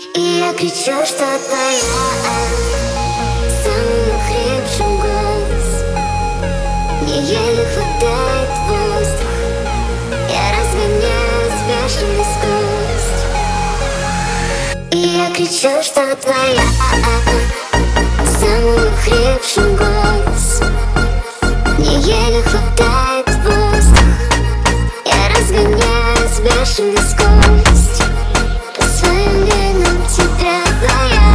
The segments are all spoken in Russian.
И я кричу, что твоя самым охрипшим голос. Мне еле хватает воздух. Я разгоняю бешеную скорость. И я кричу, что твоя самым охрипшим голос. Мне еле хватает воздух. Я разгоняю бешеную скорость. По своим венам тебя твоя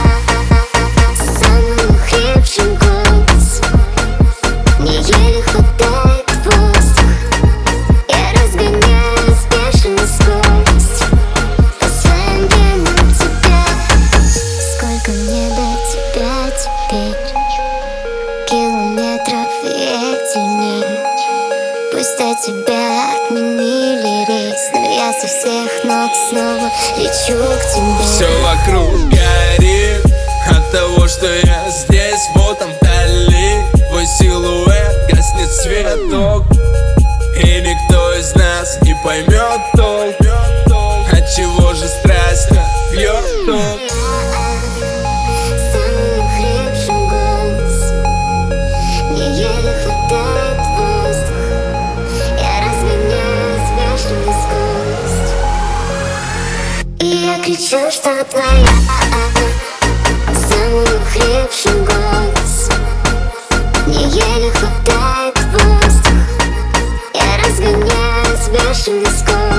самым охрипшим голос. Мне еле хватает воздух. Я разгоняю бешеную скорость. По своим венам тебя. Сколько мне до тебя теперь? Километров и эти дни. Пусть от тебя отменили рейс, но я со всех ног снова лечу к тебе. Все вокруг горит от того, что я здесь, вот там вдали. Твой силуэт гаснет светок, и никто из нас не поймет толк. Отчего же страсть бьет ток? Самым охрипшим голос. Мне еле хватает воздух. Я разгоняю бешеную скорость. И я кричу, что твоя самым охрипшим голос. Мне еле хватает воздух. Я разгоняю бешеную скорость.